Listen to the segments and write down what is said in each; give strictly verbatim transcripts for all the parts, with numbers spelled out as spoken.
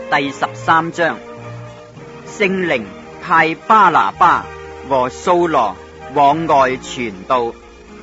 第十三章，聖靈派巴拿巴和掃羅往外傳道。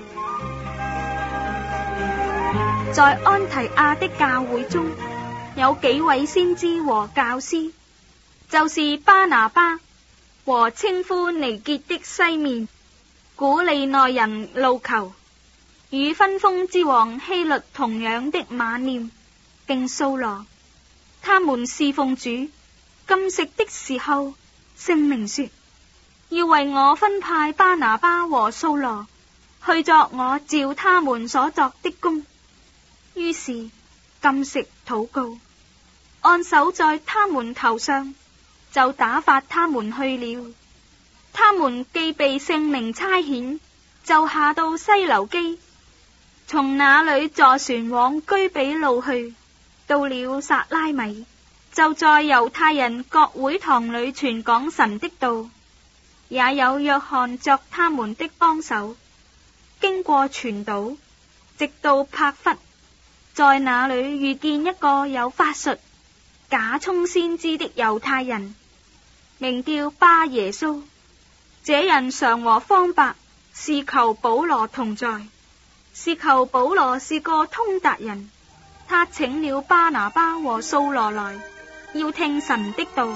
在安提亞的教會中，有幾位先知和教師，就是巴拿巴和稱呼尼結的西面、古利奈人路求，與分封之王希律同樣的馬念，並掃羅。他們侍奉主，禁食的時候，聖靈說，要為我分派巴拿巴和掃羅，去作我召他們所作的工。於是禁食禱告，按手在他們頭上，就打發他們去了。他們既被聖靈差遣，就下到西流基，從那裏坐船往居比路去，到了撒拉米，就在猶太人各會堂裏傳講神的道，也有約翰作他們的幫手。經過全島，直到帕弗，在那裏遇見一個有法術、假充先知的猶太人，名叫巴耶穌。這人常和方伯是求保羅同在，是求保羅是個通達人。他請了巴拿巴和掃羅來，要聽神的道。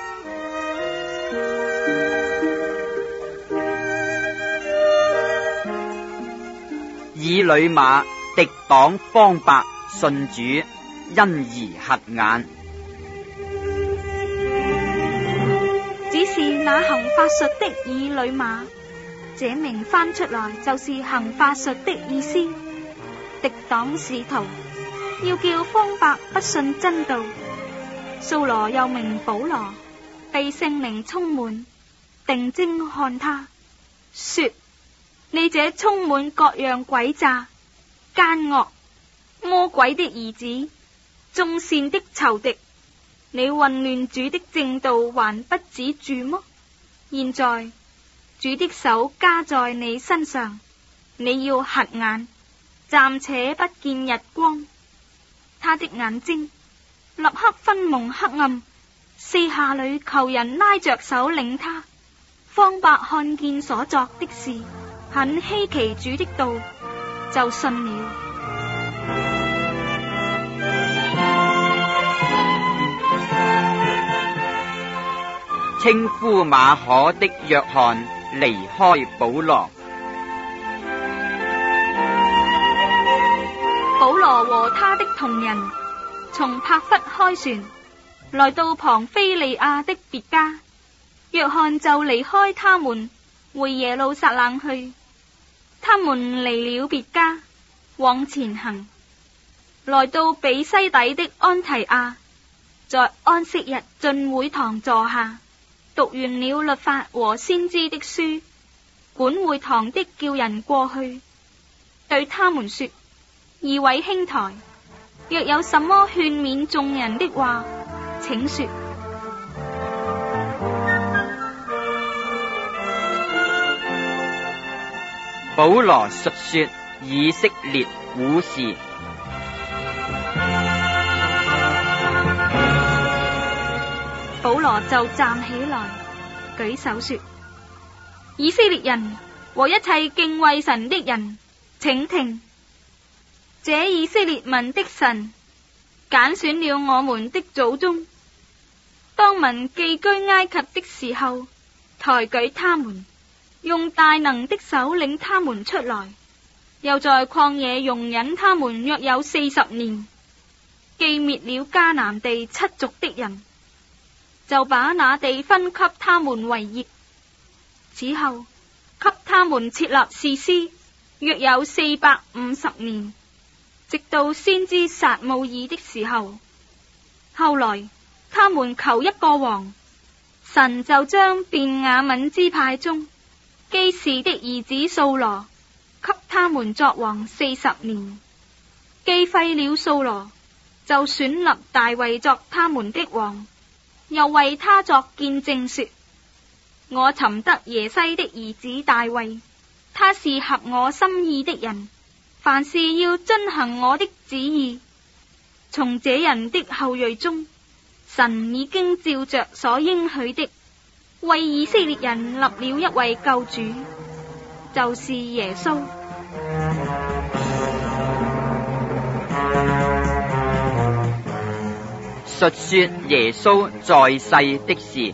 以呂馬敵擋方伯信主，因而瞎眼。 只是那行法術的以呂馬，這名翻出來就是行法術的意思，敵擋使徒，要叫方伯不信真道。掃羅又名保羅，被聖靈充滿，定睛看他，說，你這充滿各樣詭詐、奸惡、魔鬼的兒子，眾善的仇敵，你混亂主的正道還不止住麼？現在主的手加在你身上，你要瞎眼，暫且不見日光。他的眼睛立刻昏蒙黑暗，四下裏求人拉着手領他。方伯看見所作的事，很稀奇主的道，就信了。 稱呼馬可的約翰離開保羅。 保羅和他的同人從帕弗開船，來到旁非利亞的別家，約翰就離開他們，回耶路撒冷去。他們離了別家，往前行，來到比西底的安提亞，在安息日進會堂坐下，讀完了律法和先知的書。管會堂的叫人過去，對他們說，二位兄台，若有什麼勸勉眾人的話，請說。 保羅述說以色列古事。 保羅就站起來，舉手說，以色列人和一切敬畏神的人，請聽。這以色列民的神揀選了我們的祖宗，當民寄居埃及的時候，抬舉他們，用大能的手領他們出來，又在曠野容忍他們約有四十年，既滅了迦南地七族的人，就把那地分給他們為業。此後給他們設立士師，約有四百五十年，直到先知撒母耳的時候。後來他們求一個王，神就將便雅憫支派中基士的兒子掃羅給他們作王四十年。既廢了掃羅，就選立大衛作他們的王，又為他作見證說，我尋得耶西的兒子大衛，他是合我心意的人，凡事要遵行我的旨意。從這人的後裔中， 神已經照着所應許的，為以色列人立了一位救主，就是耶穌。 述說耶穌在世的事。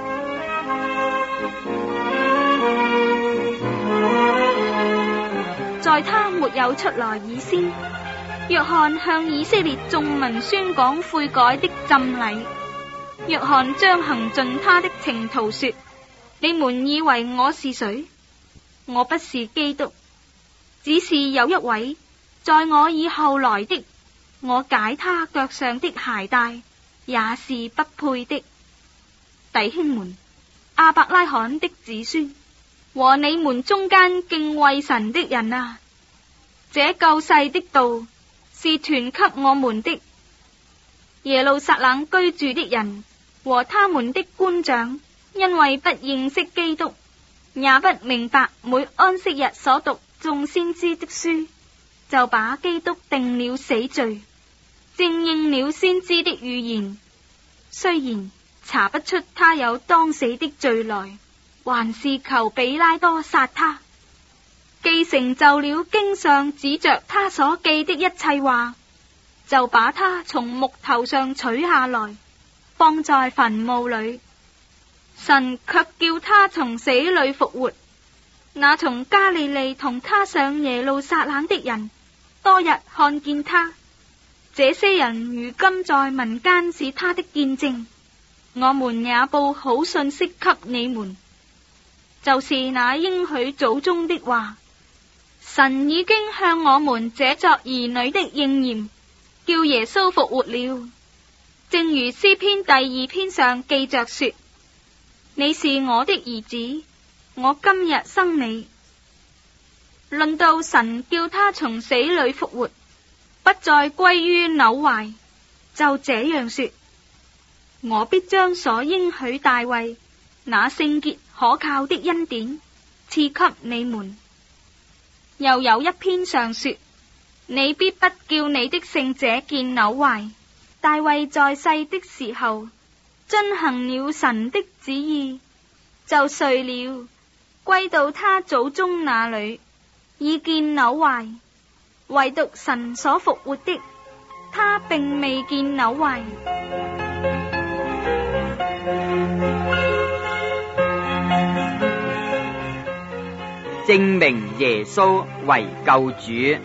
在他沒有出來以先，約翰向以色列眾民宣講悔改的浸禮。約翰將行盡他的程途說：你們以為我是誰？我不是基督，只是有一位在我以後來的，我解他腳上的鞋帶也是不配的。弟兄們，亞伯拉罕的子孫和你們中間敬畏神的人啊，這救世的道是傳給我們的。耶路撒冷居住的人和他們的官長，因為不認識基督，也不明白每安息日所讀眾先知的書，就把基督定了死罪，正應了先知的預言。雖然查不出他有當死的罪來，還是求比拉多殺他，既成就了經上指着他所記的一切話，就把他從木頭上取下來，放在墳墓裏。神卻叫他從死裏復活。那從加利利同他上耶路撒冷的人，多日看見他。這些人如今在民間是他的見證。我們也報好信息給你們，就是那應許祖宗的話，神已經向我們這作兒女的應驗，叫耶穌復活了。正如詩篇第二篇上記着說：你是我的兒子，我今日生你。論到神叫他從死裏復活，不再歸於朽壞，就這樣說：我必將所應許大衛那聖潔可靠的恩典賜給你們。又有一篇上說：你必不叫你的聖者見朽壞。大衛在世的時候遵行了神的旨意，就睡了，歸到他祖宗那裏，已見朽壞。唯獨神所復活的，他並未見朽壞。 證明耶穌為救主。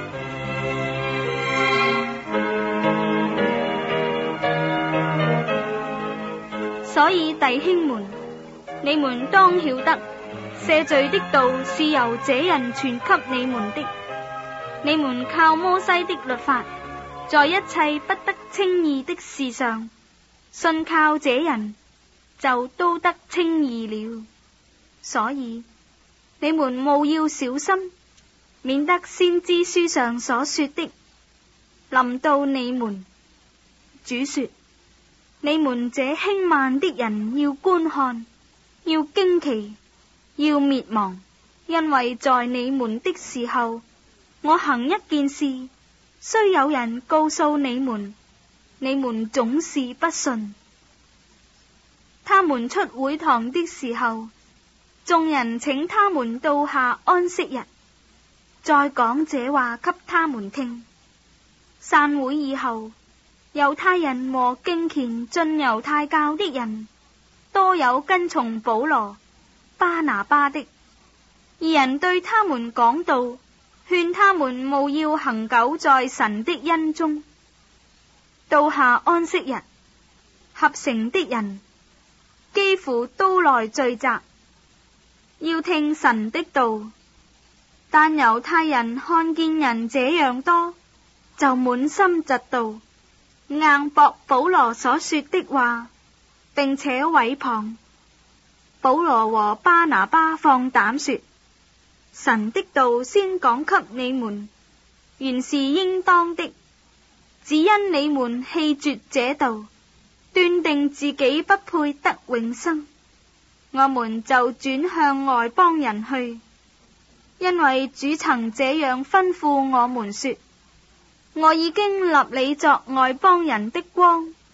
所以弟兄們，你們當曉得，赦罪的道是由這人傳給你們的。你們靠摩西的律法，在一切不得稱義的事上，信靠這人，就都得稱義了。所以你們務要小心，免得先知書上所說的臨到你們。主說：你們這輕慢的人要觀看，要驚奇，要滅亡，因為在你們的時候，我行一件事，雖有人告訴你們，你們總是不信。他們出會堂的時候，眾人請他們到下安息日，再講這話給他們聽。散會以後，猶太人和敬虔進猶太教的人，多有跟從保羅、巴拿巴的，二人對他們講道，勸他們務要恒久在神的恩中。到下安息日，合城的人幾乎都來聚集，要聽神的道。但猶太人看見人這樣多，就滿心嫉妒，硬駁保羅所說的話，並且毀謗。保羅和巴拿巴放膽說：神的道先講給你們，原是應當的，只因你們棄絕這道，斷定自己不配得永生，我們就轉向外邦人去。因為主曾這樣吩咐我們說：我已經立你作外邦人的光，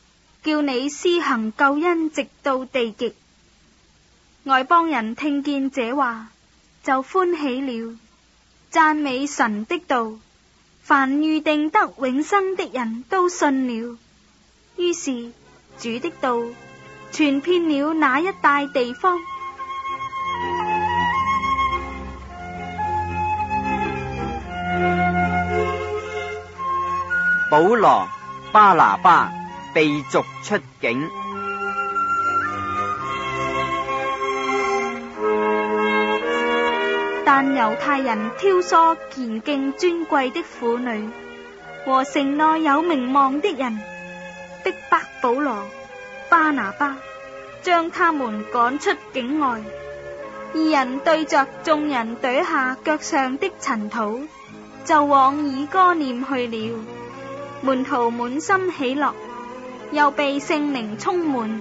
叫你施行救恩直到地極。外邦人聽見這話，就歡喜了，讚美神的道。凡預定得永生的人都信了。於是主的道傳遍了那一帶地方。 保羅、巴拿巴被逐出境。 但猶太人挑唆虔敬尊貴的婦女和城內有名望的人，逼迫保羅、巴拿巴，將他們趕出境外。二人對着眾人跺下腳上的塵土，就往以哥念去了。門徒滿心喜樂，又被聖靈充滿。